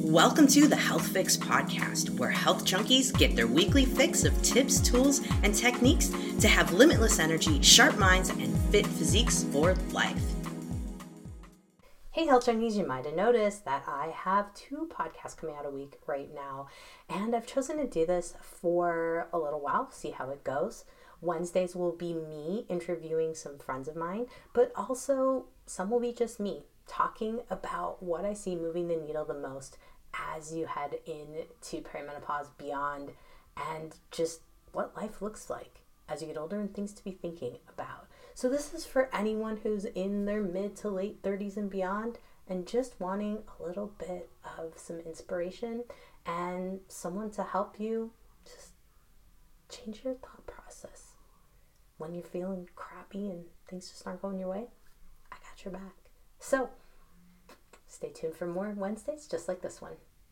Welcome to the Health Fix podcast, where health junkies get their weekly fix of tips, tools, and techniques to have limitless energy, sharp minds, and fit physiques for life. Hey health junkies, you might have noticed that I have 2 podcasts coming out a week right now, and I've chosen to do this for a little while, see how it goes. Wednesdays will be me interviewing some friends of mine, but also some will be just me talking about what I see moving the needle the most as you head into perimenopause, beyond, and just what life looks like as you get older and things to be thinking about. So this is for anyone who's in their mid to late 30s and beyond and just wanting a little bit of some inspiration and someone to help you just change your thought process. When you're feeling crappy and things just aren't going your way, I got your back. So, stay tuned for more Wednesdays just like this one.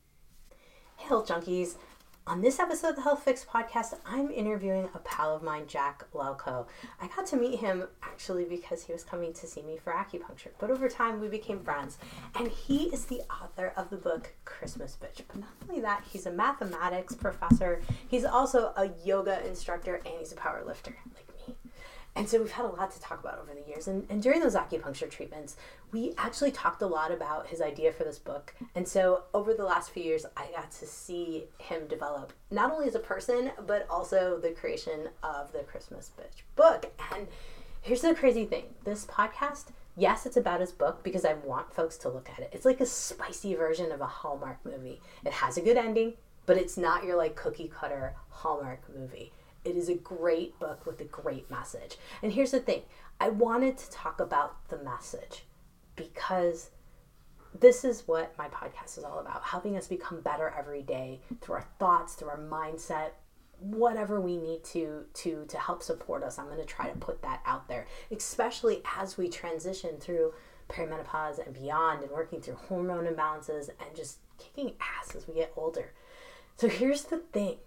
Hey health junkies, on this episode of the Health Fix podcast, I'm interviewing a pal of mine, Jack Lelko. I got to meet him actually because he was coming to see me for acupuncture, but over time we became friends, and he is the author of the book Christmas Bitch. But not only that, he's a mathematics professor, he's also a yoga instructor, and he's a power lifter like me. And so we've had a lot to talk about over the years. And during those acupuncture treatments, we actually talked a lot about his idea for this book. And so over the last few years, I got to see him develop, not only as a person, but also the creation of the Christmas Bitch book. And here's the crazy thing. This podcast, yes, it's about his book because I want folks to look at it. It's like a spicy version of a Hallmark movie. It has a good ending, but it's not your like cookie cutter Hallmark movie. It is a great book with a great message. And here's the thing. I wanted to talk about the message because this is what my podcast is all about, helping us become better every day through our thoughts, through our mindset, whatever we need to help support us. I'm going to try to put that out there, especially as we transition through perimenopause and beyond and working through hormone imbalances and just kicking ass as we get older. So here's the thing.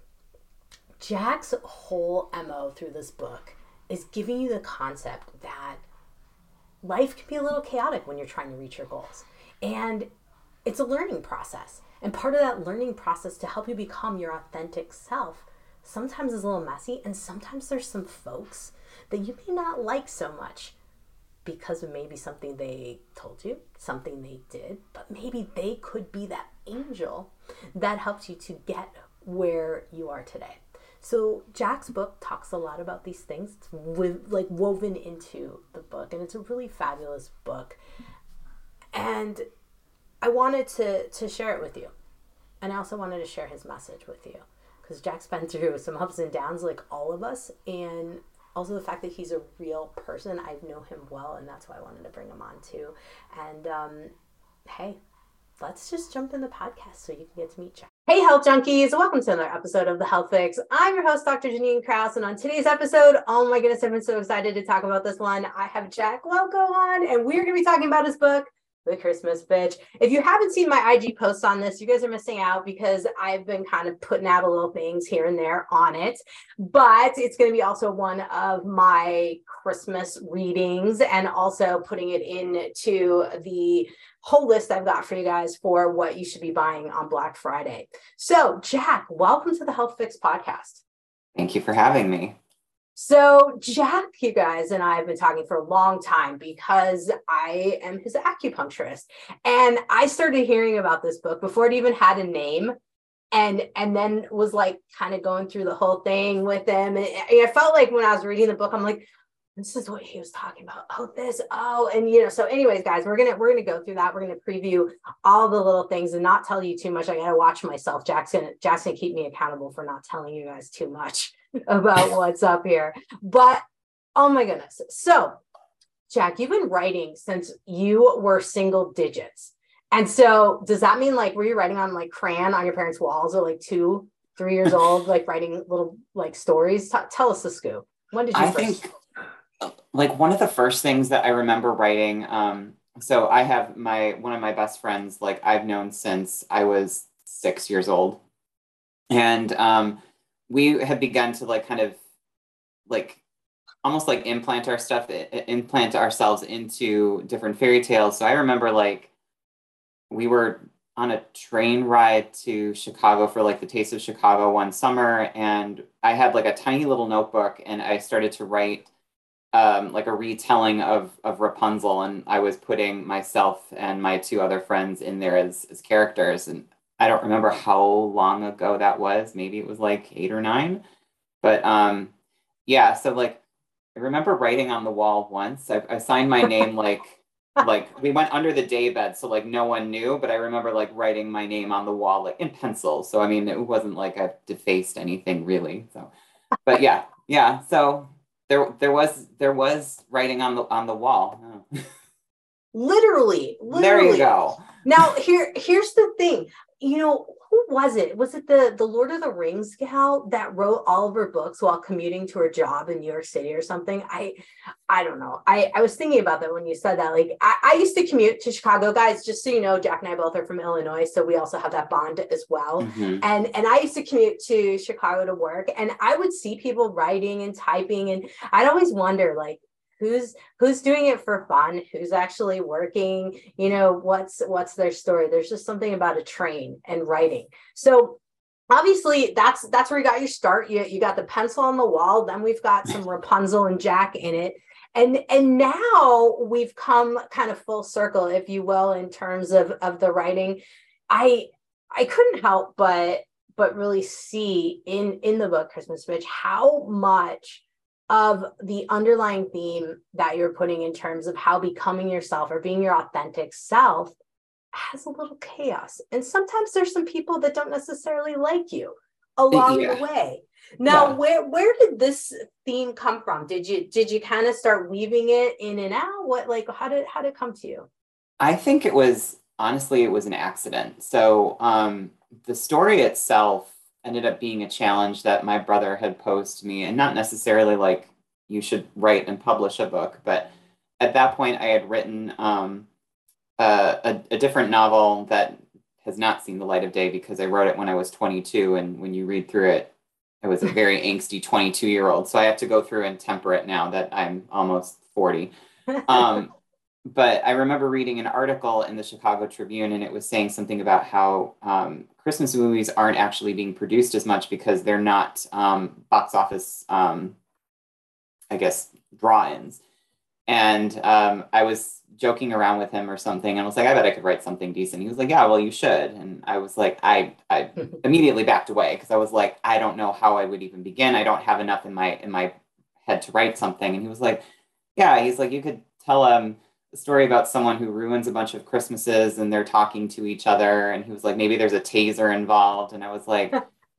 Jack's whole MO through this book is giving you the concept that life can be a little chaotic when you're trying to reach your goals. And it's a learning process. And part of that learning process to help you become your authentic self sometimes is a little messy, and sometimes there's some folks that you may not like so much because of maybe something they told you, something they did, but maybe they could be that angel that helps you to get where you are today. So Jack's book talks a lot about these things. It's woven into the book, and it's a really fabulous book. And I wanted to share it with you. And I also wanted to share his message with you because Jack's been through some ups and downs like all of us, and also the fact that he's a real person. I know him well, and that's why I wanted to bring him on too. And hey, let's just jump in the podcast so you can get to meet Jack. Hey health junkies, welcome to another episode of The Health Fix. I'm your host, Dr. Janine Krause, and on today's episode, oh my goodness, I've been so excited to talk about this one. I have Jack Lelko on, and we're going to be talking about his book, The Christmas Bitch. If you haven't seen my IG posts on this, you guys are missing out because I've been kind of putting out a little things here and there on it, but it's going to be also one of my Christmas readings and also putting it into the whole list I've got for you guys for what you should be buying on Black Friday. So Jack, welcome to the Health Fix podcast. Thank you for having me. So Jack, you guys, and I have been talking for a long time because I am his acupuncturist. And I started hearing about this book before it even had a name, and then was like kind of going through the whole thing with him. And I felt like when I was reading the book, I'm like, this is what he was talking about. And so anyways, guys, we're gonna go through that. We're gonna preview all the little things and not tell you too much. I gotta watch myself. Jack's gonna keep me accountable for not telling you guys too much about what's up here. But oh my goodness. So Jack, you've been writing since you were single digits. And so does that mean like were you writing on like crayon on your parents' walls or like 2-3 years old, like writing little like stories? Tell us the scoop. When did you I think like one of the first things that I remember writing, so I have one of my best friends, like I've known since I was 6 years old. And we had begun to like kind of like almost like implant ourselves into different fairy tales. So I remember like we were on a train ride to Chicago for like the Taste of Chicago one summer, and I had like a tiny little notebook, and I started to write like a retelling of Rapunzel, and I was putting myself and my two other friends in there as characters. And I don't remember how long ago that was. Maybe it was like 8 or 9. But yeah, so like I remember writing on the wall once. I signed my name like we went under the daybed, so like no one knew, but I remember like writing my name on the wall like in pencil. So I mean, it wasn't like I defaced anything really. So, but yeah, yeah. So there was writing on the wall. Oh. Literally. There you go. Now here's the thing. Who was it? Was it the Lord of the Rings gal that wrote all of her books while commuting to her job in New York City or something? I don't know. I was thinking about that when you said that. Like I used to commute to Chicago, guys, just so you know, Jack and I both are from Illinois, so we also have that bond as well. Mm-hmm. And I used to commute to Chicago to work, and I would see people writing and typing, and I'd always wonder, like, who's doing it for fun, who's actually working, what's their story. There's just something about a train and writing. So obviously that's where you got your start. You got the pencil on the wall, then we've got some Rapunzel and Jack in it, and now we've come kind of full circle, if you will, in terms of the writing. I couldn't help but really see in the book Christmas Witch how much of the underlying theme that you're putting in terms of how becoming yourself or being your authentic self has a little chaos. And sometimes there's some people that don't necessarily like you along the way. Now, where did this theme come from? Did you kind of start weaving it in and out? How did it come to you? I think it was an accident. So the story itself ended up being a challenge that my brother had posed to me, and not necessarily like you should write and publish a book, but at that point I had written a different novel that has not seen the light of day because I wrote it when I was 22, and when you read through it, I was a very angsty 22-year-old. So I have to go through and temper it now that I'm almost 40. But I remember reading an article in the Chicago Tribune, and it was saying something about how Christmas movies aren't actually being produced as much because they're not box office, I guess, draw-ins. And I was joking around with him or something, and I was like, I bet I could write something decent. He was like, yeah, well, you should. And I was like, I immediately backed away because I was like, I don't know how I would even begin. I don't have enough in my head to write something. And he was like, yeah, he's like, you could tell a story about someone who ruins a bunch of Christmases and they're talking to each other. And he was like, maybe there's a taser involved. And I was like,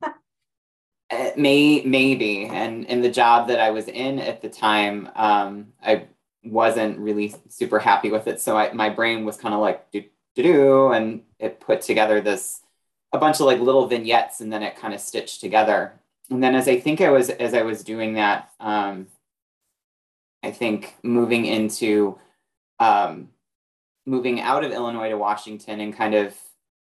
maybe. And in the job that I was in at the time, I wasn't really super happy with it. So my brain was kind of like, do, and it put together a bunch of like little vignettes, and then it kind of stitched together. And then as I was doing that, I think moving out of Illinois to Washington, and kind of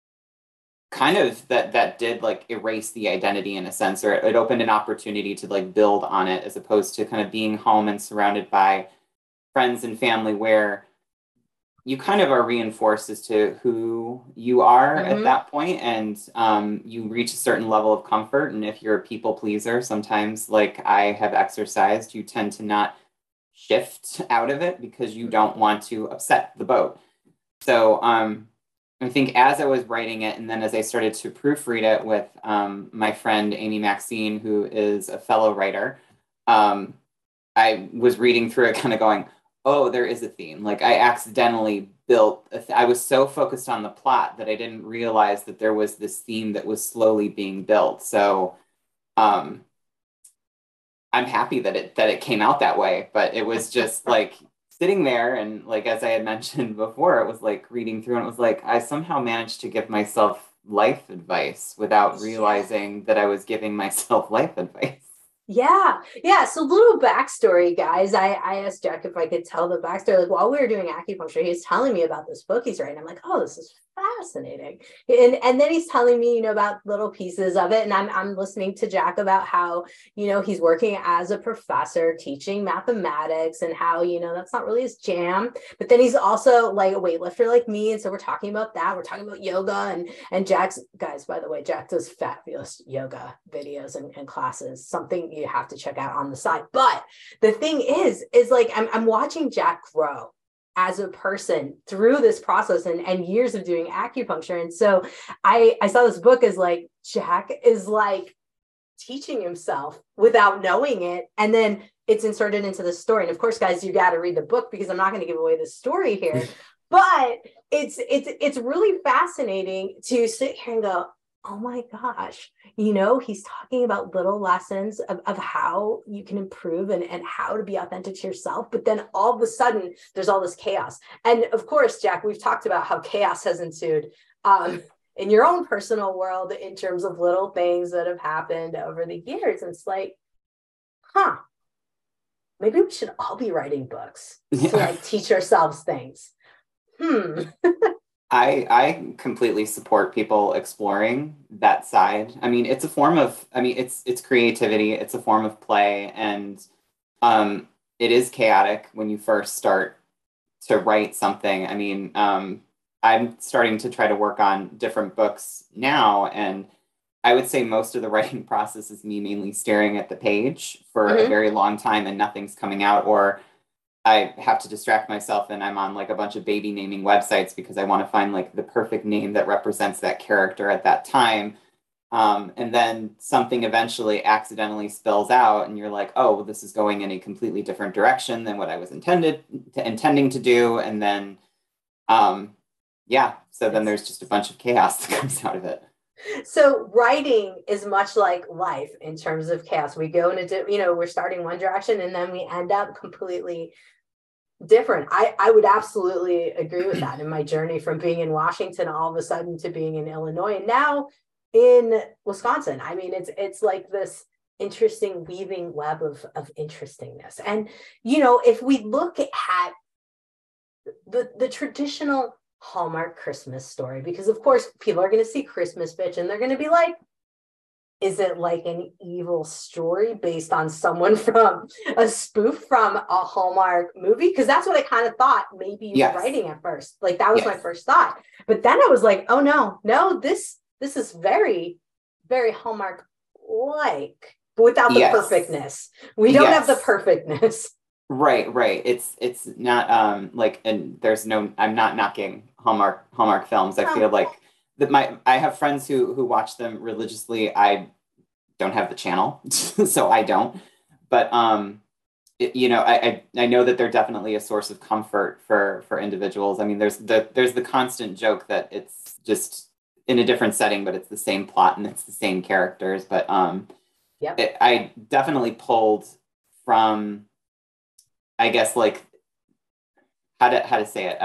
that did like erase the identity in a sense, or it opened an opportunity to like build on it, as opposed to kind of being home and surrounded by friends and family, where you kind of are reinforced as to who you are at that point, and you reach a certain level of comfort. And if you're a people pleaser, sometimes, like I have exercised, you tend to not shift out of it because you don't want to upset the boat. So I think as I was writing it, and then as I started to proofread it with my friend Amy Maxine, who is a fellow writer, I was reading through it kind of going, oh, there is a theme. Like I accidentally built, I was so focused on the plot that I didn't realize that there was this theme that was slowly being built. So I'm happy that it came out that way, but it was just like sitting there, and like, as I had mentioned before, it was like reading through, and it was like, I somehow managed to give myself life advice without realizing that I was giving myself life advice. Yeah. So little backstory, guys. I asked Jack if I could tell the backstory. Like while we were doing acupuncture, he was telling me about this book he's writing. I'm like, oh, this is fascinating. And then he's telling me, about little pieces of it. And I'm listening to Jack about how, he's working as a professor teaching mathematics and how, that's not really his jam. But then he's also like a weightlifter like me. And so we're talking about that. We're talking about yoga and Jack's, guys, by the way, Jack does fabulous yoga videos and classes, something you have to check out on the side. But the thing is like, I'm watching Jack grow as a person through this process and years of doing acupuncture. And so I saw this book as like, Jack is like teaching himself without knowing it. And then it's inserted into the story. And of course, guys, you got to read the book because I'm not going to give away the story here, but it's really fascinating to sit here and go, oh my gosh, he's talking about little lessons of how you can improve and how to be authentic to yourself. But then all of a sudden, there's all this chaos. And of course, Jack, we've talked about how chaos has ensued in your own personal world in terms of little things that have happened over the years. And it's like, maybe we should all be writing books to like teach ourselves things. I completely support people exploring that side. I mean, it's a form of, it's creativity. It's a form of play. And it is chaotic when you first start to write something. I mean, I'm starting to try to work on different books now. And I would say most of the writing process is me mainly staring at the page for a very long time and nothing's coming out, or I have to distract myself and I'm on like a bunch of baby naming websites because I want to find like the perfect name that represents that character at that time. And then something eventually accidentally spills out and you're like, oh, well, this is going in a completely different direction than what I was intending to do. And then, so then there's just a bunch of chaos that comes out of it. So writing is much like life in terms of chaos. We go into, we're starting one direction and then we end up completely different. I would absolutely agree with that in my journey from being in Washington all of a sudden to being in Illinois and now in Wisconsin. I mean, it's like this interesting weaving web of interestingness. And, if we look at the traditional Hallmark Christmas story, because of course people are going to see Christmas Bitch and they're going to be like, is it like an evil story based on someone from a spoof from a Hallmark movie? Because that's what I kind of thought maybe you were writing at first. Like that was my first thought. But then I was like, oh no, this is very, very Hallmark-like, but without the perfectness. We don't have the perfectness. Right. It's not and I'm not knocking Hallmark films. I feel like that I have friends who watch them religiously. I don't have the channel, so I don't. But I know that they're definitely a source of comfort for individuals. I mean, there's the constant joke that it's just in a different setting, but it's the same plot and it's the same characters. But I definitely pulled from, I guess, like how to say it.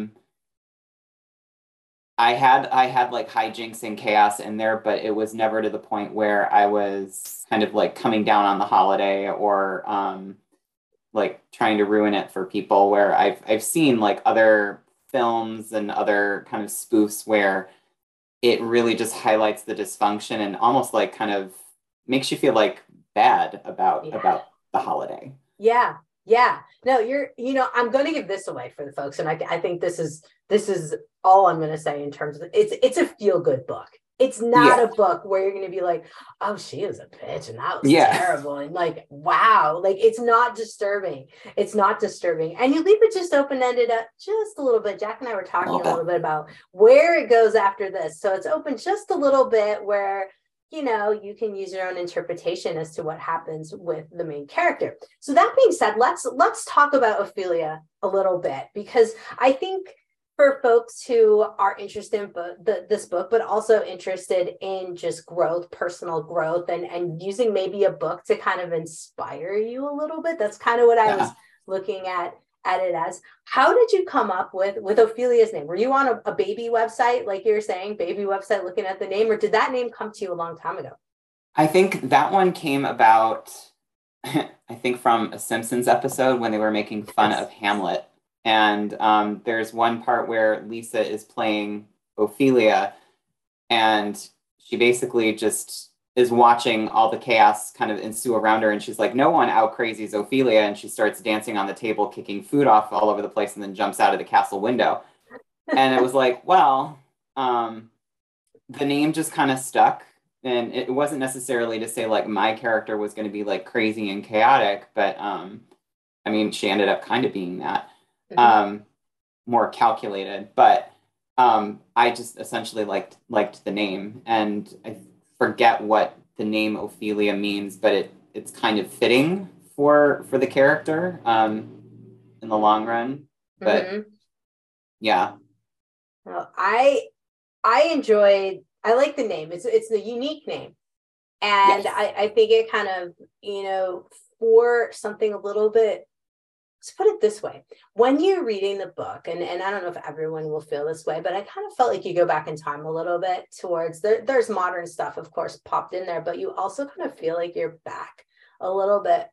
I had like hijinks and chaos in there, but it was never to the point where I was kind of like coming down on the holiday or like trying to ruin it for people. Where I've seen like other films and other kind of spoofs where it really just highlights the dysfunction and almost like kind of makes you feel like bad about the holiday. Yeah. No, I'm going to give this away for the folks. And I think this is all I'm going to say in terms of it's a feel good book. It's not a book where you're going to be like, oh, she is a bitch and that was terrible. And like, wow, like it's not disturbing. It's not disturbing. And you leave it just open-ended up just a little bit. Jack and I were talking a little bit about where it goes after this. So it's open just a little bit where you can use your own interpretation as to what happens with the main character. So that being said, let's talk about Ophelia a little bit, because I think for folks who are interested in this book, but also interested in just growth, personal growth, and using maybe a book to kind of inspire you a little bit. That's kind of what I was looking at it as. How did you come up with Ophelia's name? Were you on a baby website, like you're saying, baby website, looking at the name, or did that name come to you a long time ago? I think that one came about, I think from a Simpsons episode when they were making fun of Hamlet. And there's one part where Lisa is playing Ophelia, and she basically just is watching all the chaos kind of ensue around her, and she's like, no one out crazies Ophelia, and she starts dancing on the table, kicking food off all over the place, and then jumps out of the castle window. And it was like, well, the name just kind of stuck. And it wasn't necessarily to say like my character was going to be like crazy and chaotic, but I mean, she ended up kind of being that, more calculated. But I just essentially liked the name, and I forget what the name Ophelia means, but it's kind of fitting for the character in the long run. But yeah. Well, I like the name. It's a unique name. And yes. I think it kind of, for something a little bit, let's put it this way. When you're reading the book, and I don't know if everyone will feel this way, but I kind of felt like you go back in time a little bit towards, there's modern stuff, of course, popped in there, but you also kind of feel like you're back a little bit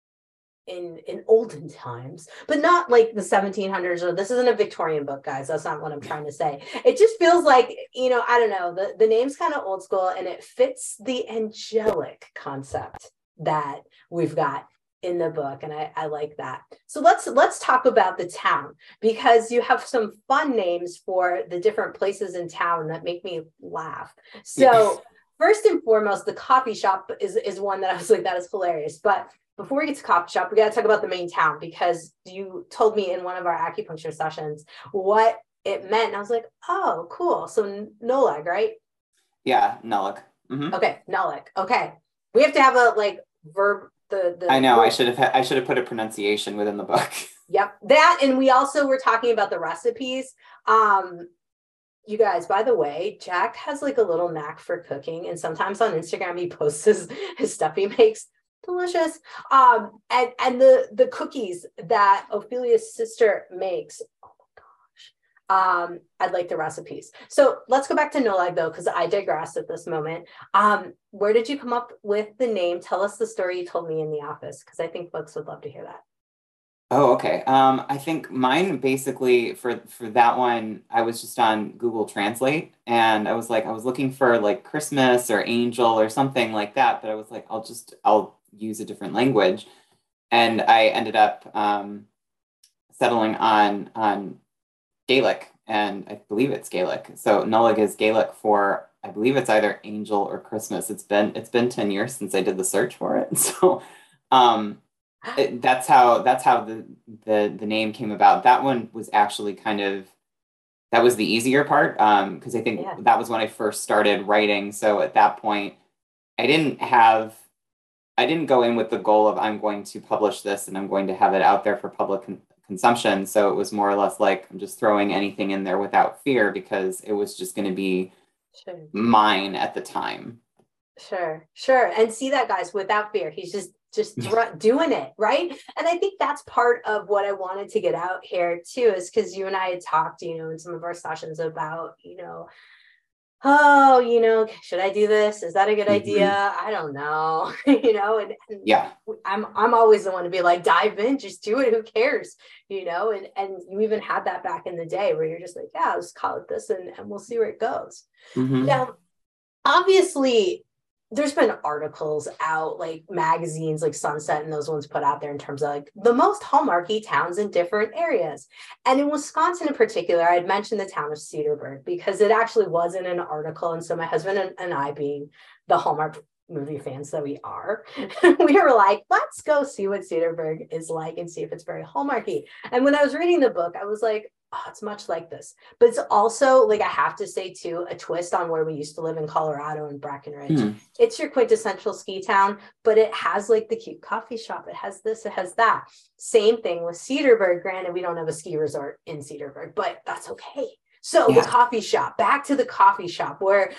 in olden times, but not like the 1700s, or this isn't a Victorian book, guys. That's not what I'm trying to say. It just feels like, I don't know, the name's kind of old school, and it fits the angelic concept that we've got in the book, and I like that. So let's talk about the town, because you have some fun names for the different places in town that make me laugh. So first and foremost, the coffee shop is one that I was like, that is hilarious. But before we get to coffee shop, we got to talk about the main town, because you told me in one of our acupuncture sessions what it meant. And I was like, oh, cool. So Nolag, right? Yeah, Nulloch. Mm-hmm. Okay, Nulloch. Okay. We have to have a verb. I know. I should have put a pronunciation within the book. Yep. That, and we also were talking about the recipes. You guys, by the way, Jack has like a little knack for cooking, and sometimes on Instagram he posts his stuff he makes. Delicious. And the cookies that Ophelia's sister makes, oh my gosh, I'd like the recipes. So let's go back to Nolag though, because I digress at this moment. Where did you come up with the name? Tell us the story you told me in the office, because I think folks would love to hear that. Oh, okay. I think mine basically for that one, I was just on Google Translate, and I was looking for like Christmas or angel or something like that, but I was like, I'll use a different language. And I ended up settling on Gaelic, and I believe it's Gaelic. So Nulloch is Gaelic for, I believe it's either angel or Christmas. It's been 10 years since I did the search for it. So that's how the name came about. That one was actually that was the easier part, because I think that was when I first started writing. So at that point, I didn't go in with the goal of I'm going to publish this and I'm going to have it out there for public consumption. So it was more or less like I'm just throwing anything in there without fear, because it was just going to be mine at the time. Sure. And see that, guys, without fear. He's just doing it, right? And I think that's part of what I wanted to get out here too, is because you and I had talked, in some of our sessions about, should I do this? Is that a good idea? I don't know, and yeah, I'm always the one to be like, dive in, just do it. Who cares? And you even had that back in the day where you're just like, yeah, let's call it this and we'll see where it goes. Now, obviously, there's been articles out, like magazines like Sunset and those ones put out there in terms of like the most hallmarky towns in different areas. And in Wisconsin in particular, I had mentioned the town of Cedarburg because it actually was in an article. And so my husband and I, being the Hallmark movie fans that we are, we were like, let's go see what Cedarburg is like and see if it's very hallmarky. And when I was reading the book, I was like, oh, it's much like this. But it's also, like, I have to say too, a twist on where we used to live in Colorado and Breckenridge. It's your quintessential ski town, but it has like the cute coffee shop. It has this, it has that. Same thing with Cedarburg. Granted, we don't have a ski resort in Cedarburg, but that's okay. So the coffee shop, back to the coffee shop where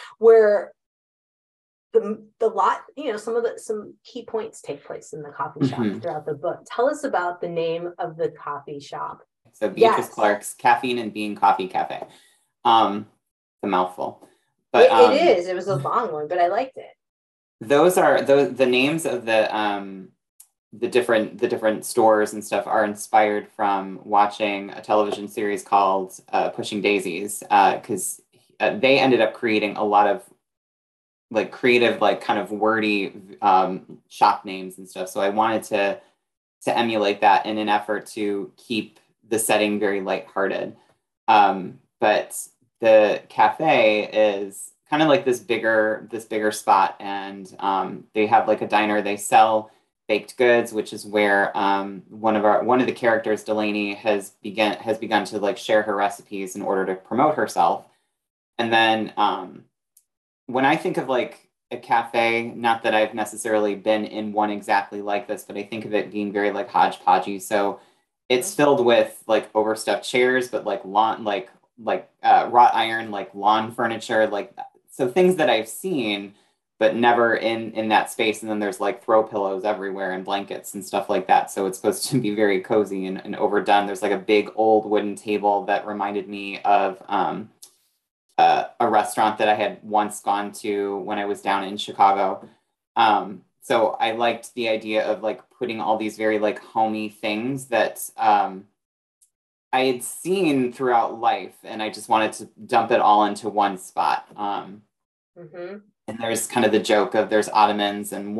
the lot, some key points take place in the coffee shop throughout the book. Tell us about the name of the coffee shop. So Beatrice Clark's Caffeine and Bean Coffee Cafe. It's a mouthful. But it is. It was a long one, but I liked it. Those are the names of the different stores and stuff are inspired from watching a television series called Pushing Daisies, because they ended up creating a lot of like creative, like kind of wordy shop names and stuff. So I wanted to emulate that in an effort to keep the setting very lighthearted. But the cafe is kind of like this bigger spot, and they have like a diner. They sell baked goods, which is where one of the characters, Delaney, has begun to like share her recipes in order to promote herself. And then when I think of like a cafe, not that I've necessarily been in one exactly like this, but I think of it being very like hodgepodgey. So it's filled with like overstuffed chairs, but like lawn, wrought iron, like lawn furniture, like so things that I've seen, but never in that space. And then there's like throw pillows everywhere and blankets and stuff like that. So it's supposed to be very cozy and overdone. There's like a big old wooden table that reminded me of a restaurant that I had once gone to when I was down in Chicago. So I liked the idea of like putting all these very like homey things that I had seen throughout life, and I just wanted to dump it all into one spot. And there's kind of the joke of there's ottomans, and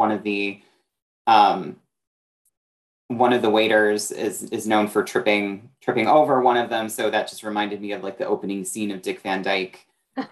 one of the waiters is known for tripping over one of them. So that just reminded me of like the opening scene of Dick Van Dyke.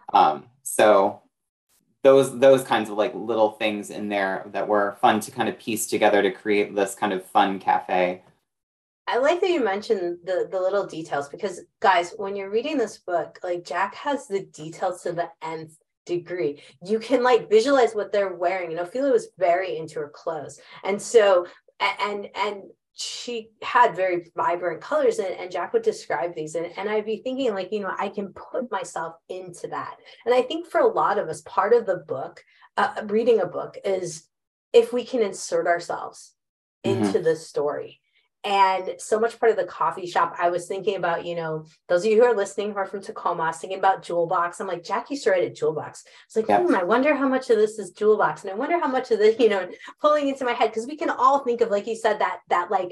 So those kinds of like little things in there that were fun to kind of piece together to create this kind of fun cafe. I like that you mentioned the little details, because guys, when you're reading this book, like Jack has the details to the nth degree. You can like visualize what they're wearing. And Ophelia was very into her clothes. And so, and she had very vibrant colors, and Jack would describe these. And I'd be thinking like, I can put myself into that. And I think for a lot of us, part of the book, reading a book, is if we can insert ourselves into the story. And so much part of the coffee shop, I was thinking about, those of you who are listening who are from Tacoma, I was thinking about Jewel Box. I'm like, Jack used to write at Jewel Box. It's like, I wonder how much of this is Jewel Box. And I wonder how much of this, pulling into my head, because we can all think of, like you said, that like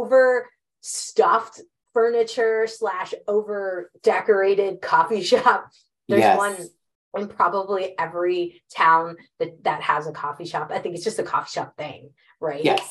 overstuffed furniture / over decorated coffee shop. There's one in probably every town that has a coffee shop. I think it's just a coffee shop thing, right? Yes.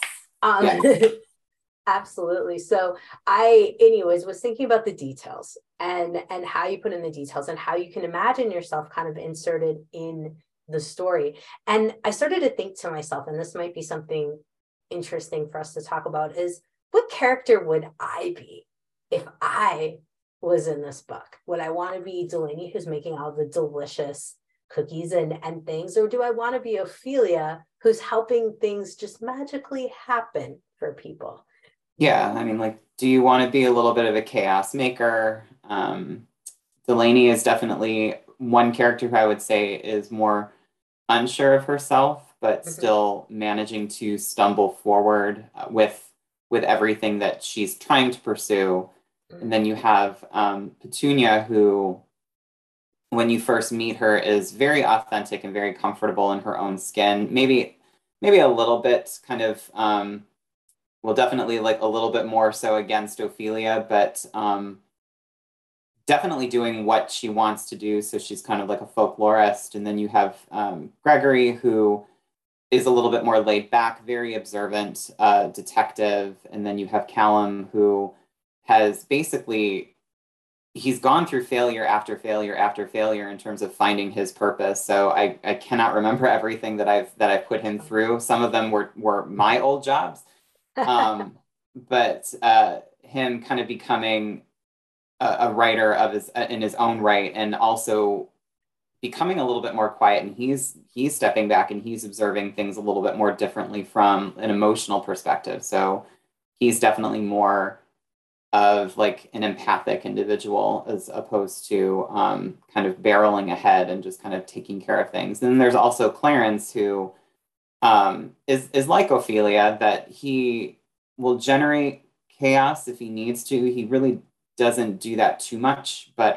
Absolutely. So I, anyways, was thinking about the details and how you put in the details and how you can imagine yourself kind of inserted in the story. And I started to think to myself, and this might be something interesting for us to talk about, is what character would I be if I was in this book? Would I want to be Delaney, who's making all the delicious cookies and things? Or do I want to be Ophelia, who's helping things just magically happen for people? Yeah, I mean, like, do you want to be a little bit of a chaos maker? Delaney is definitely one character who I would say is more unsure of herself, but still managing to stumble forward with everything that she's trying to pursue. And then you have Petunia, who, when you first meet her, is very authentic and very comfortable in her own skin. Maybe a little bit kind of well, definitely like a little bit more so against Ophelia, but definitely doing what she wants to do. So she's kind of like a folklorist. And then you have Gregory, who is a little bit more laid back, very observant detective. And then you have Callum, who has basically, he's gone through failure after failure after failure in terms of finding his purpose. So I cannot remember everything that I've put him through. Some of them were my old jobs. But him kind of becoming a writer in his own right, and also becoming a little bit more quiet, and he's stepping back and he's observing things a little bit more differently from an emotional perspective. So he's definitely more of like an empathic individual as opposed to kind of barreling ahead and just kind of taking care of things. And then there's also Clarence, who is like Ophelia, that he will generate chaos if he needs to. He really doesn't do that too much, but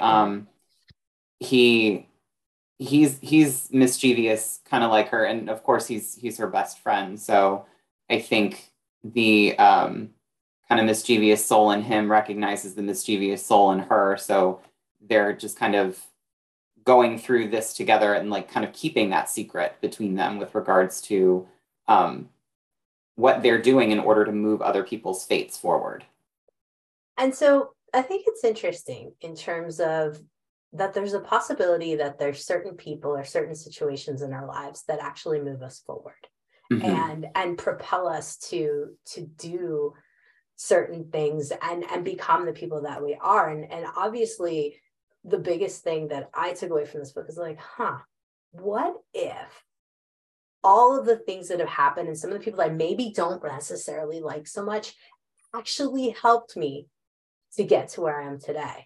he's mischievous, kind of like her, and of course he's her best friend. So I think the kind of mischievous soul in him recognizes the mischievous soul in her. So they're just kind of going through this together and like kind of keeping that secret between them with regards to what they're doing in order to move other people's fates forward. And so I think it's interesting in terms of that there's a possibility that there's certain people or certain situations in our lives that actually move us forward and propel us to do certain things and become the people that we are. And obviously the biggest thing that I took away from this book is like, what if all of the things that have happened and some of the people I maybe don't necessarily like so much actually helped me to get to where I am today?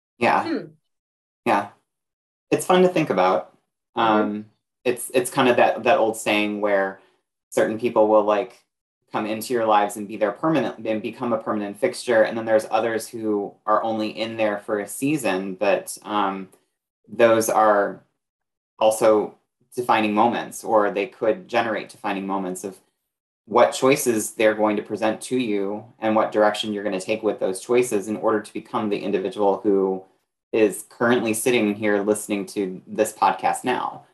Yeah. It's fun to think about. It's kind of that old saying where certain people will like come into your lives and be there permanent and become a permanent fixture. And then there's others who are only in there for a season, but those are also defining moments, or they could generate defining moments of what choices they're going to present to you and what direction you're going to take with those choices in order to become the individual who is currently sitting here listening to this podcast now.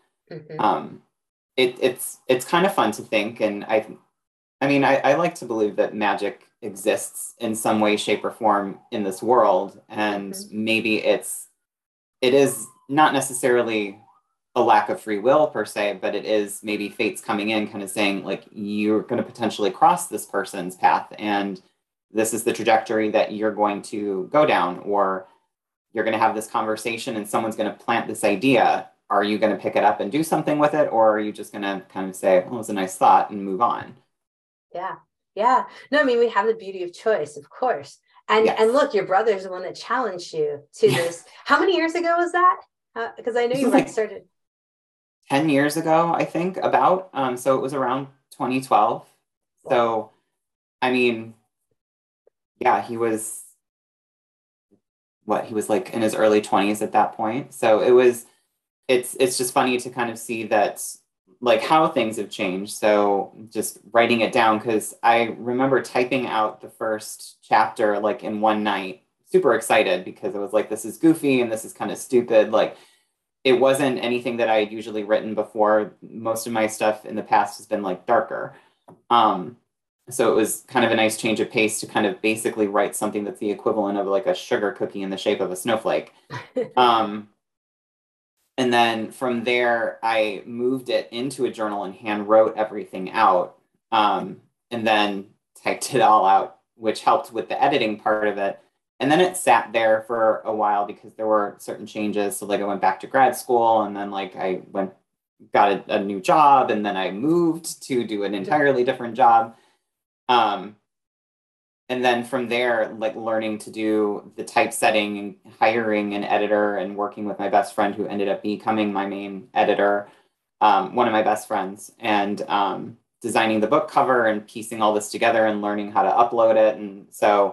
It's kind of fun to think, and I like to believe that magic exists in some way, shape, or form in this world, and maybe it is not necessarily a lack of free will per se, but it is maybe fate's coming in, kind of saying like, you're going to potentially cross this person's path, and this is the trajectory that you're going to go down, or you're going to have this conversation and someone's going to plant this idea. Are you going to pick it up and do something with it? Or are you just going to kind of say, well, it was a nice thought and move on? Yeah. No, I mean, we have the beauty of choice, of course. And and look, your brother's the one that challenged you to this. How many years ago was that? Because I know you like started 10 years ago, I think, about. So it was around 2012. Wow. So, I mean, yeah, he was like in his early 20s at that point. So it's just funny to kind of see that, like, how things have changed. So just writing it down, because I remember typing out the first chapter like in one night, super excited, because it was like, this is goofy and this is kind of stupid. Like, it wasn't anything that I had usually written before. Most of my stuff in the past has been like darker. So it was kind of a nice change of pace to kind of basically write something that's the equivalent of like a sugar cookie in the shape of a snowflake. And then from there, I moved it into a journal and hand wrote everything out, and then typed it all out, which helped with the editing part of it. And then it sat there for a while because there were certain changes. So like I went back to grad school, and then like I got a new job, and then I moved to do an entirely different job. And then from there, like learning to do the typesetting and hiring an editor and working with my best friend who ended up becoming my main editor, one of my best friends, and designing the book cover and piecing all this together and learning how to upload it. And so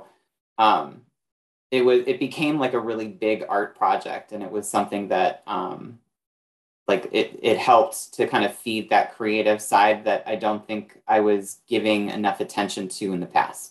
it became like a really big art project, and it was something that like it helped to kind of feed that creative side that I don't think I was giving enough attention to in the past.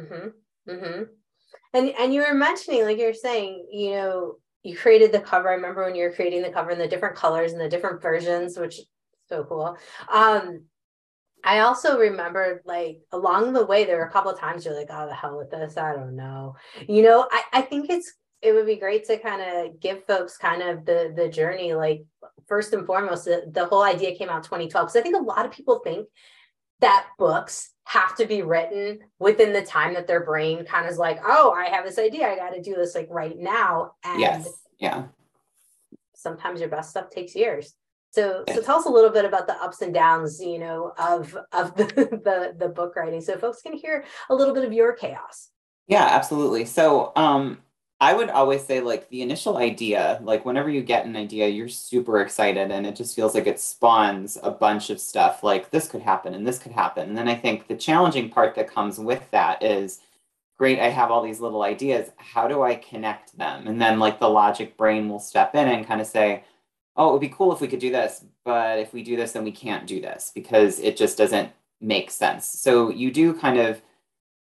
And you were mentioning, like you're saying, you know, you created the cover. I remember when you were creating the cover and the different colors and the different versions, which is so cool. I also remember, like, along the way, there were a couple of times you're like, oh, the hell with this, I don't know. You know, I think it would be great to kind of give folks kind of the journey. Like, first and foremost, the whole idea came out 2012. Because I think a lot of people think that books have to be written within the time that their brain kind of is like, oh, I have this idea, I got to do this like right now. And sometimes your best stuff takes years. So tell us a little bit about the ups and downs, you know, of the book writing, so folks can hear a little bit of your chaos. Yeah, absolutely. So I would always say, like, the initial idea, like whenever you get an idea, you're super excited, and it just feels like it spawns a bunch of stuff, like this could happen and this could happen. And then I think the challenging part that comes with that is, great, I have all these little ideas. How do I connect them? And then like the logic brain will step in and kind of say, oh, it would be cool if we could do this, but if we do this, then we can't do this because it just doesn't make sense. So you do kind of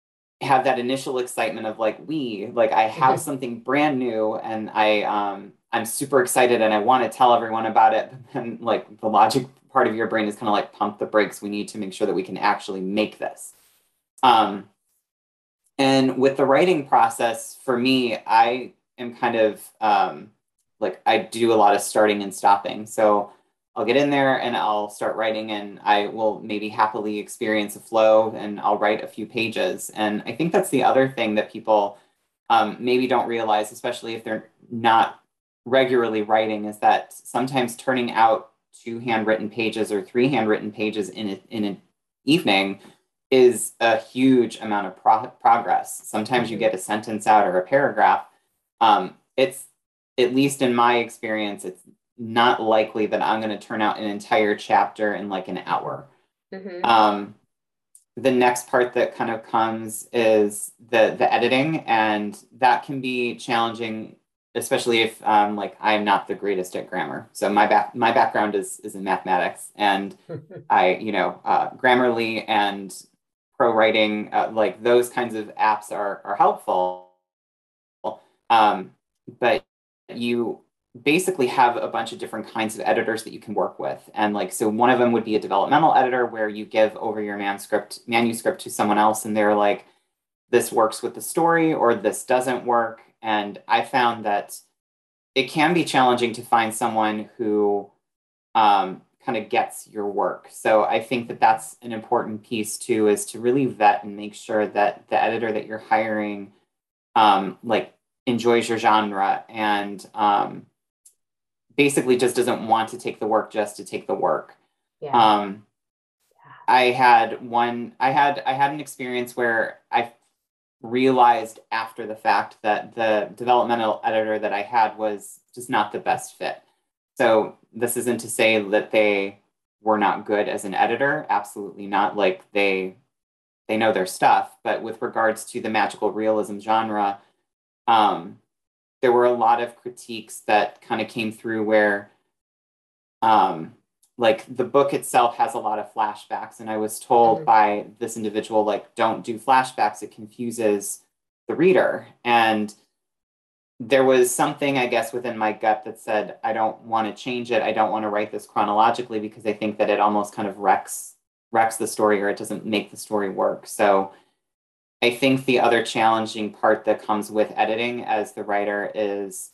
have that initial excitement of like, I have something brand new, and I'm I'm super excited and I want to tell everyone about it. But then like the logic part of your brain is kind of like pump the brakes. We need to make sure that we can actually make this. And with the writing process, for me, I am kind of like I do a lot of starting and stopping. So I'll get in there and I'll start writing, and I will maybe happily experience a flow and I'll write a few pages. And I think that's the other thing that people maybe don't realize, especially if they're not regularly writing, is that sometimes turning out 2 handwritten pages or 3 handwritten pages in an evening is a huge amount of progress. Sometimes you get a sentence out or a paragraph. It's, at least in my experience, it's not likely that I'm going to turn out an entire chapter in like an hour. The next part that kind of comes is the editing, and that can be challenging, especially if like I'm not the greatest at grammar. So my background is in mathematics, and I, Grammarly and ProWriting, like those kinds of apps are helpful. But you basically have a bunch of different kinds of editors that you can work with. And like, so one of them would be a developmental editor where you give over your manuscript to someone else, and they're like, this works with the story or this doesn't work. And I found that it can be challenging to find someone who kind of gets your work. So I think that that's an important piece too, is to really vet and make sure that the editor that you're hiring like enjoys your genre and basically just doesn't want to take the work just to take the work. I had an experience where I realized after the fact that the developmental editor that I had was just not the best fit. So this isn't to say that they were not good as an editor. Absolutely not. Like they know their stuff. But with regards to the magical realism genre, there were a lot of critiques that kind of came through where like the book itself has a lot of flashbacks, and I was told by this individual, like, don't do flashbacks, it confuses the reader. And there was something, I guess, within my gut that said, I don't want to change it. I don't want to write this chronologically because I think that it almost kind of wrecks the story, or it doesn't make the story work. So I think the other challenging part that comes with editing as the writer is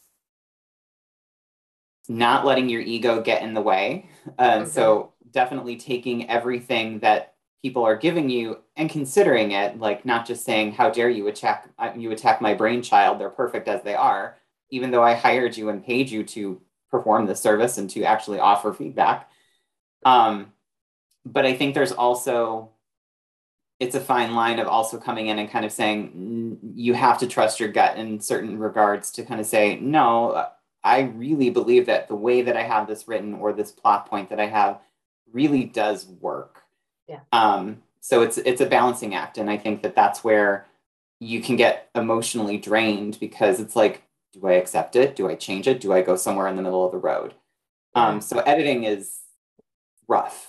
not letting your ego get in the way. So definitely taking everything that people are giving you and considering it, like not just saying, how dare you attack my brainchild, they're perfect as they are, even though I hired you and paid you to perform the service and to actually offer feedback. But I think there's also, it's a fine line of also coming in and kind of saying, you have to trust your gut in certain regards to kind of say, no, I really believe that the way that I have this written or this plot point that I have really does work. So it's a balancing act. And I think that that's where you can get emotionally drained, because it's like, do I accept it? Do I change it? Do I go somewhere in the middle of the road? So editing is rough.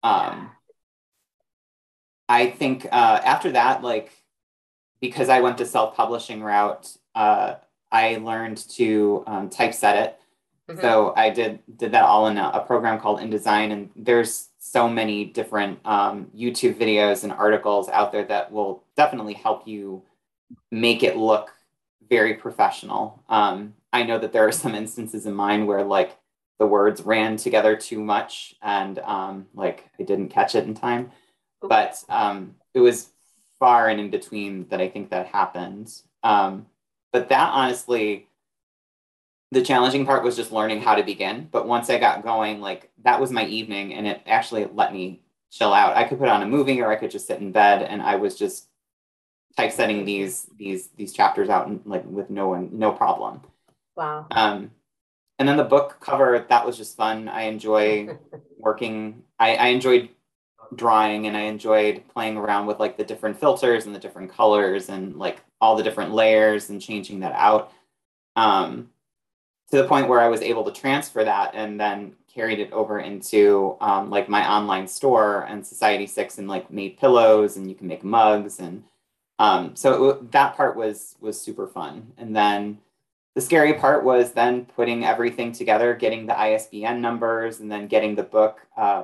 I think after that, like, because I went the self-publishing route, I learned to typeset it. So I did that all in a program called InDesign, and there's so many different YouTube videos and articles out there that will definitely help you make it look very professional. I know that there are some instances in mine where like the words ran together too much, and like I didn't catch it in time, but it was far and in between that I think that happened. But that honestly, the challenging part was just learning how to begin. But once I got going, like that was my evening, and it actually let me chill out. I could put on a movie, or I could just sit in bed, and I was just typesetting these chapters out and like with no problem. Wow. And then the book cover, that was just fun. I enjoy working. I enjoyed drawing, and I enjoyed playing around with like the different filters and the different colors and like all the different layers and changing that out. To the point where I was able to transfer that and then carried it over into like my online store and Society6, and like made pillows, and you can make mugs. And so that part was super fun. And then the scary part was then putting everything together, getting the ISBN numbers, and then getting the book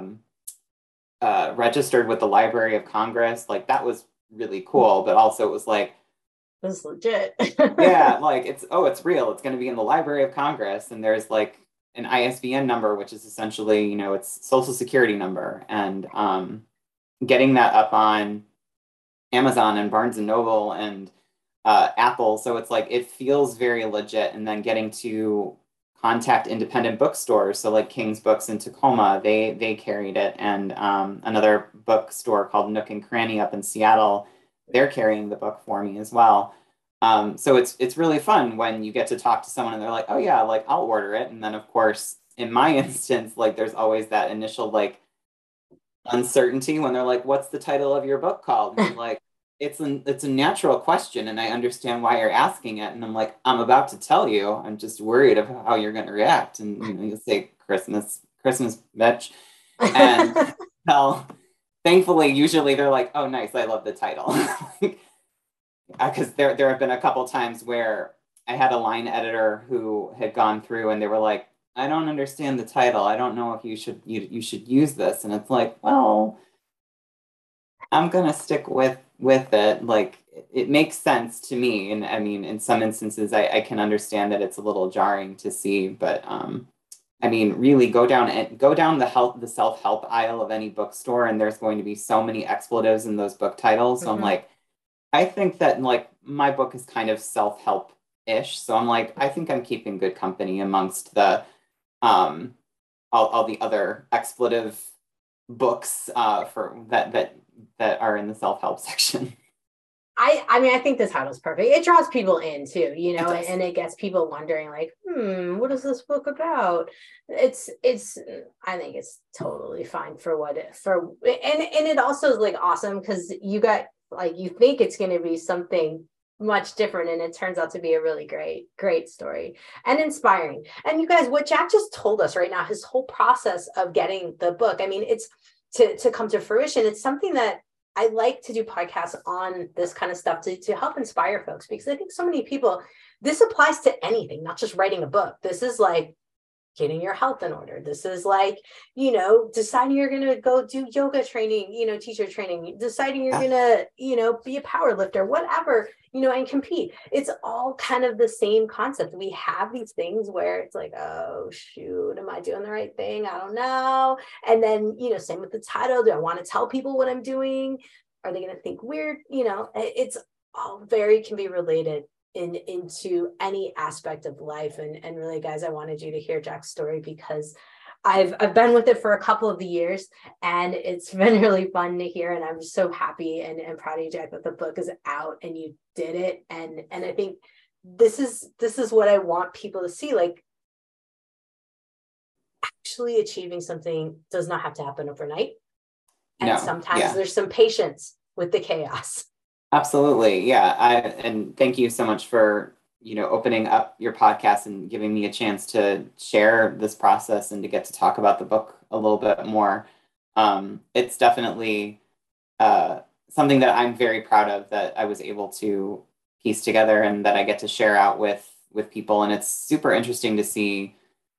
registered with the Library of Congress. Like that was really cool, but also it was like, This is legit. yeah, like it's real. It's going to be in the Library of Congress, and there's like an ISBN number, which is essentially, it's social security number, and getting that up on Amazon and Barnes and Noble and Apple. So it's like it feels very legit. And then getting to contact independent bookstores, so like King's Books in Tacoma, they carried it, and another bookstore called Nook and Cranny up in Seattle, they're carrying the book for me as well. So it's really fun when you get to talk to someone and they're like, oh yeah, like I'll order it. And then of course, in my instance, like there's always that initial like uncertainty when they're like, what's the title of your book called? And I'm like, it's a natural question and I understand why you're asking it. And I'm like, I'm about to tell you. I'm just worried of how you're going to react. And you say Christmas, bitch. And well, thankfully, usually they're like, oh, nice, I love the title. Because there have been a couple times where I had a line editor who had gone through and they were like, I don't understand the title. I don't know if you should use this. And it's like, well, I'm gonna stick with it. Like it makes sense to me. And I mean, in some instances, I can understand that it's a little jarring to see, but I mean, really go down the self-help aisle of any bookstore, and there's going to be so many expletives in those book titles. So I'm like, I think that like my book is kind of self-help-ish. So I'm like, I think I'm keeping good company amongst the all the other expletive books for that are in the self-help section. I mean, I think the title's perfect. It draws people in too, and it gets people wondering like, what is this book about? It's I think it's totally fine and it also is like awesome because you got like, you think it's going to be something much different and it turns out to be a really great story and inspiring. And you guys, what Jack just told us right now, his whole process of getting the book, I mean, it's to come to fruition. It's something that I like to do podcasts on this kind of stuff to help inspire folks, because I think so many people, this applies to anything, not just writing a book. This is like getting your health in order. This is like, deciding you're going to go do yoga training, teacher training, deciding you're going to, be a power lifter, whatever, and compete. It's all kind of the same concept. We have these things where it's like, oh, shoot, am I doing the right thing? I don't know. And then, same with the title. Do I want to tell people what I'm doing? Are they going to think weird? It's all can be related into any aspect of life. And really, guys, I wanted you to hear Jack's story because I've been with it for a couple of the years and it's been really fun to hear. And I'm so happy and proud of you, Jack, that the book is out and you did it. And I think this is what I want people to see. Like, actually achieving something does not have to happen overnight. And sometimes there's some patience with the chaos. Absolutely. Yeah. And thank you so much for, opening up your podcast and giving me a chance to share this process and to get to talk about the book a little bit more. It's definitely something that I'm very proud of that I was able to piece together and that I get to share out with people. And it's super interesting to see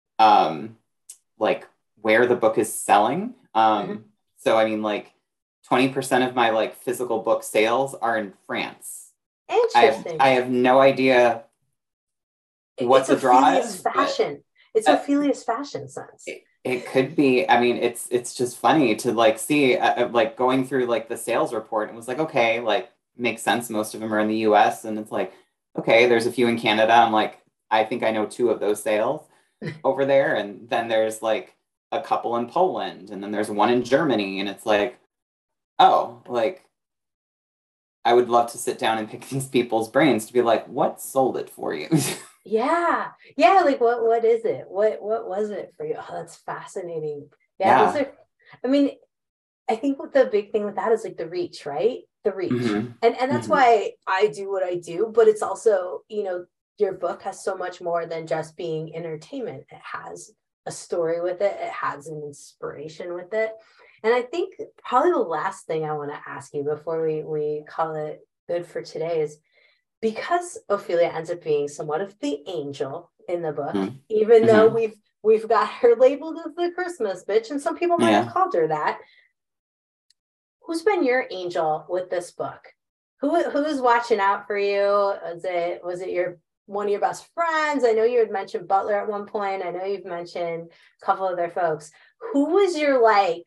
like where the book is selling. So, I mean, like 20% of my like physical book sales are in France. Interesting. I have no idea what the draw is. Fashion. It's Ophelia's fashion sense. It could be. I mean, it's just funny to like see like going through like the sales report. It was like, okay, like makes sense. Most of them are in the US and it's like, okay, there's a few in Canada. I'm like, I think I know 2 of those sales over there. And then there's like a couple in Poland and then there's one in Germany. And it's like, oh, like I would love to sit down and pick these people's brains to be like, what sold it for you? Yeah. Like what is it? What was it for you? Oh, that's fascinating. Yeah. I mean, I think what the big thing with that is like the reach, right? The reach. And that's why I do what I do, but it's also, your book has so much more than just being entertainment. It has a story with it. It has an inspiration with it. And I think probably the last thing I want to ask you before we call it good for today is, because Ophelia ends up being somewhat of the angel in the book, Mm-hmm. even though we've got her labeled as the Christmas bitch, and some people might have called her that. Who's been your angel with this book? Who's watching out for you? Was it one of your best friends? I know you had mentioned Butler at one point. I know you've mentioned a couple other folks. Who was your like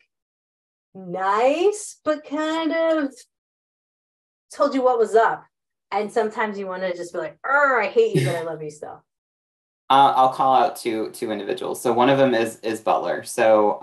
nice but kind of told you what was up? And sometimes you want to just be like, I hate you, but I love you still. I'll call out two individuals. So one of them is Butler. So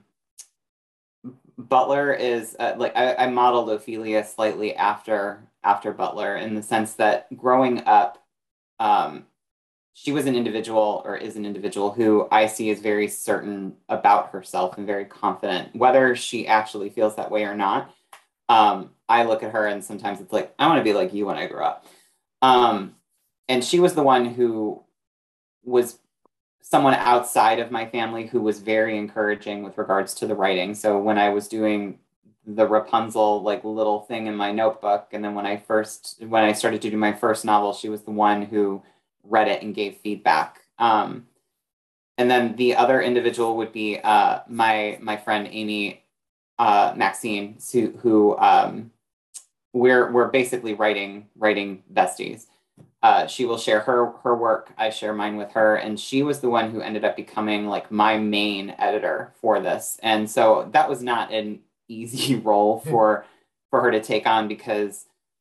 Butler is like I modeled Ophelia slightly after Butler, in the sense that growing up, she was an individual, or is an individual, who I see as very certain about herself and very confident, whether she actually feels that way or not. I look at her and sometimes it's like, I want to be like you when I grow up. And she was the one who was someone outside of my family who was very encouraging with regards to the writing. So when I was doing the Rapunzel like little thing in my notebook, and then when I started to do my first novel, she was the one who read it and gave feedback. And then the other individual would be my friend Amy Maxine, who we're basically writing besties. She will share her work. I share mine with her. And she was the one who ended up becoming like my main editor for this. And so that was not an easy role for her to take on, because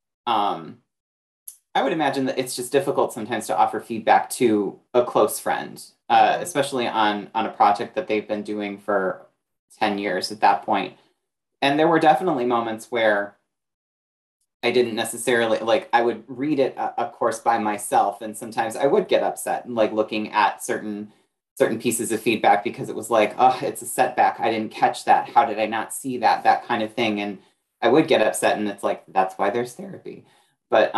I would imagine that it's just difficult sometimes to offer feedback to a close friend, especially on a project that they've been doing for 10 years at that point. And there were definitely moments where I didn't necessarily, like, I would read it, of course, by myself. And sometimes I would get upset, like looking at certain pieces of feedback, because it was like, oh, it's a setback. I didn't catch that. How did I not see that? That kind of thing. And I would get upset, and it's like, that's why there's therapy. But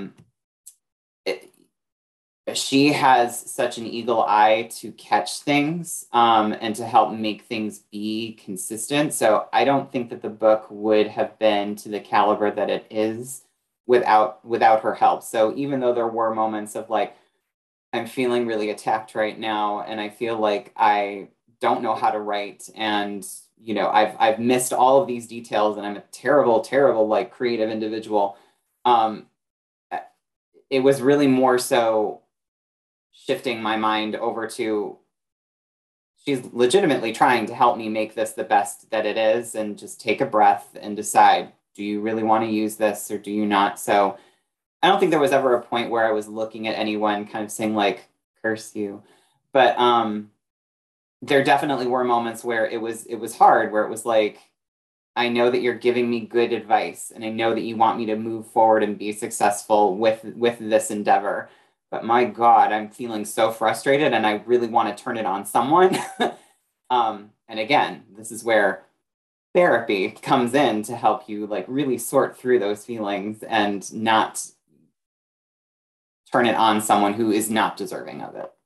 she has such an eagle eye to catch things and to help make things be consistent. So I don't think that the book would have been to the caliber that it is without her help. So even though there were moments of like, I'm feeling really attacked right now, and I feel like I don't know how to write, and I've missed all of these details, and I'm a terrible like creative individual. It was really more so shifting my mind over to, she's legitimately trying to help me make this the best that it is, and just take a breath and decide, do you really want to use this or do you not? So I don't think there was ever a point where I was looking at anyone kind of saying like, curse you. But there definitely were moments where it was hard, where it was like, I know that you're giving me good advice, and I know that you want me to move forward and be successful with this endeavor. But my God, I'm feeling so frustrated, and I really want to turn it on someone. And again, this is where therapy comes in to help you like really sort through those feelings and not turn it on someone who is not deserving of it.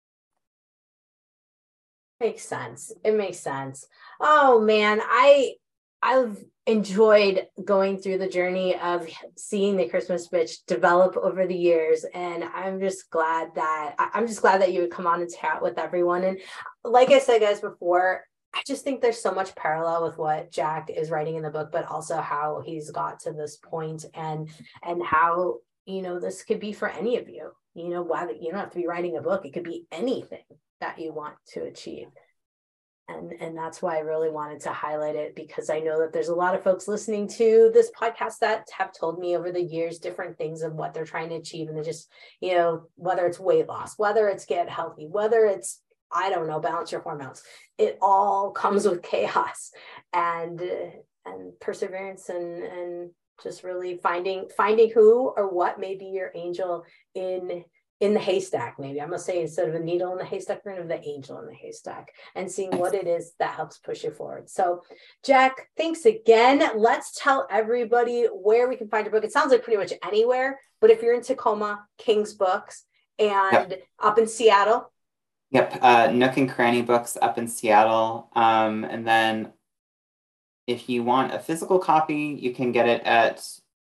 Makes sense. It makes sense. Oh man, I've enjoyed going through the journey of seeing the Christmas Bitch develop over the years, and I'm just glad that you would come on and chat with everyone. And like I said, guys, before, I just think there's so much parallel with what Jack is writing in the book, but also how he's got to this point, and how this could be for any of you. Why you don't have to be writing a book; it could be anything that you want to achieve. And that's why I really wanted to highlight it, because I know that there's a lot of folks listening to this podcast that have told me over the years different things of what they're trying to achieve. And they just, whether it's weight loss, whether it's get healthy, whether it's, I don't know, balance your hormones, it all comes with chaos and perseverance and just really finding who or what may be your angel in the haystack. Maybe I'm gonna say, instead of a needle in the haystack, we're gonna have the angel in the haystack, and seeing what it is that helps push you forward. So Jack, thanks again. Let's tell everybody where we can find your book. It sounds like pretty much anywhere, but if you're in Tacoma, King's Books, and up in Seattle. Nook and Cranny Books up in Seattle. And then if you want a physical copy, you can get it at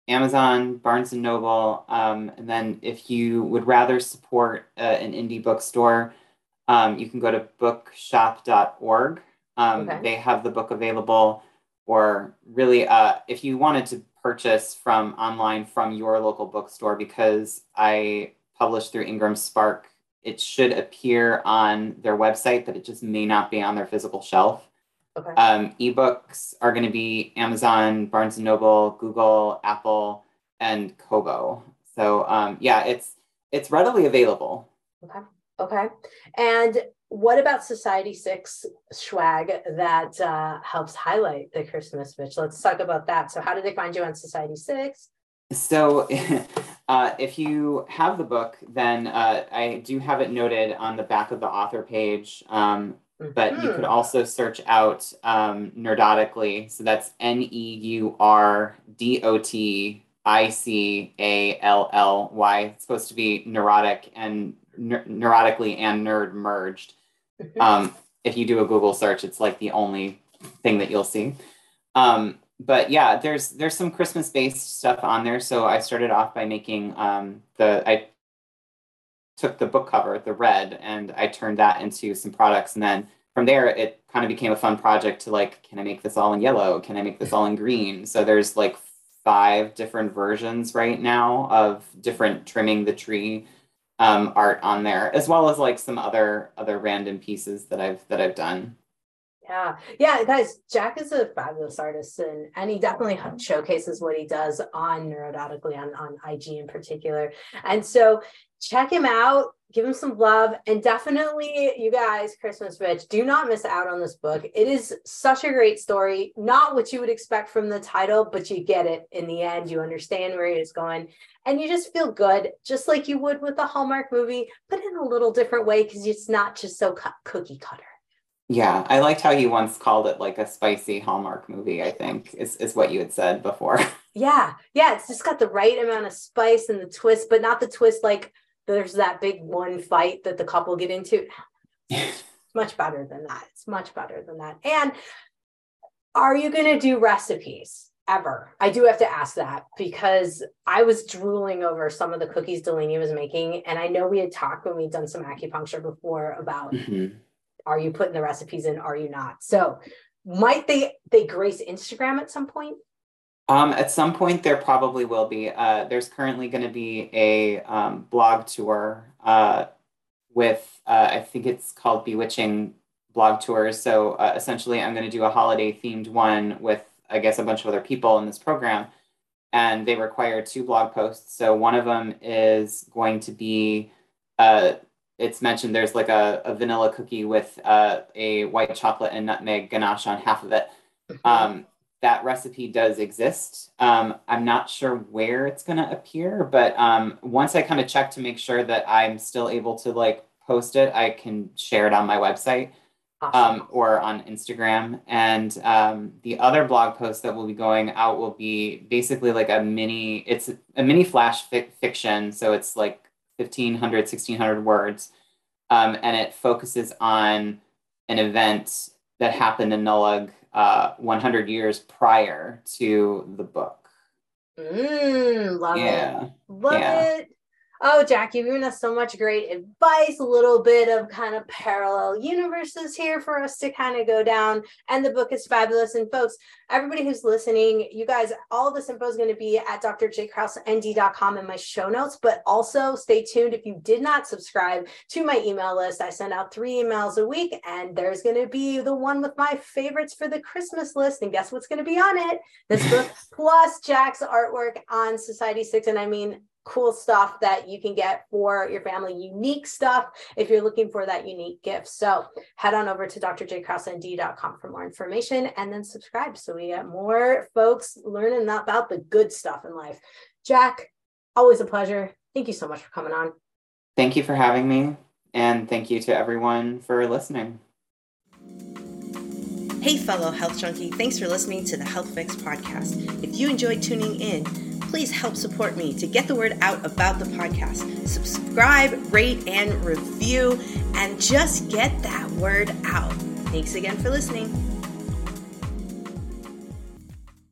Amazon, Barnes and Noble, and then if you would rather support an indie bookstore, you can go to bookshop.org. They have the book available, or really, if you wanted to purchase from online from your local bookstore, because I publish through Ingram Spark, it should appear on their website, but it just may not be on their physical shelf. Okay. Ebooks are going to be Amazon, Barnes and Noble, Google, Apple, and Kobo. So yeah, it's readily available. Okay. And what about Society6 swag that helps highlight the Christmas Bitch? Let's talk about that. So how do they find you on Society6? So if you have the book, then I do have it noted on the back of the author page. But you could also search out Nerdotically. So that's NEURDOTICALLY. It's supposed to be neurotic and neurotically and nerd merged. If you do a Google search, it's like the only thing that you'll see. But yeah, there's some Christmas-based stuff on there. So I started off by making I took the book cover, the red, and I turned that into some products. And then from there, it kind of became a fun project to like, can I make this all in yellow? Can I make this all in green? So there's like 5 different versions right now of different trimming the tree art on there, as well as like some other random pieces that I've done. Yeah, guys, Jack is a fabulous artist, and he definitely showcases what he does on Neurodotically, on IG in particular. And so check him out, give him some love, and definitely, you guys, Christmas Bitch, do not miss out on this book. It is such a great story, not what you would expect from the title, but you get it in the end. You understand where it's going, and you just feel good, just like you would with a Hallmark movie, but in a little different way, because it's not just so cookie cutter. Yeah, I liked how you once called it like a spicy Hallmark movie, I think, is what you had said before. Yeah, it's just got the right amount of spice and the twist, but not the twist like there's that big one fight that the couple get into. It's much better than that. It's much better than that. And are you going to do recipes ever? I do have to ask that, because I was drooling over some of the cookies Delaney was making. And I know we had talked when we'd done some acupuncture before about are you putting the recipes in? Are you not? So might they grace Instagram at some point? At some point, there probably will be. There's currently going to be a blog tour with, I think it's called Bewitching Blog Tours. So essentially, I'm going to do a holiday themed one with, I guess, a bunch of other people in this program. And they require 2 blog posts. So one of them is going to be, it's mentioned there's like a vanilla cookie with a white chocolate and nutmeg ganache on half of it. That recipe does exist. I'm not sure where it's going to appear, but once I kind of check to make sure that I'm still able to like post it, I can share it on my website. Awesome. Or on Instagram. And the other blog post that will be going out will be basically like it's a mini flash fiction. So it's like 1,500, 1,600 words. And it focuses on an event that happened in Nullag 100 years prior to the book. Love it. Love it. Oh, Jack, you've given us so much great advice, a little bit of kind of parallel universes here for us to kind of go down. And the book is fabulous. And folks, everybody who's listening, you guys, all this info is going to be at drjkraussend.com in my show notes. But also stay tuned. If you did not subscribe to my email list, I send out 3 emails a week. And there's going to be the one with my favorites for the Christmas list. And guess what's going to be on it? This book plus Jack's artwork on Society6. And I mean, cool stuff that you can get for your family, unique stuff if you're looking for that unique gift. So head on over to drjkraussend.com for more information, and then subscribe so we get more folks learning about the good stuff in life. Jack, always a pleasure. Thank you so much for coming on. Thank you for having me, and thank you to everyone for listening. Hey, fellow health junkie, thanks for listening to the Health Fix podcast. If you enjoyed tuning in, please help support me to get the word out about the podcast. Subscribe, rate, and review, and just get that word out. Thanks again for listening.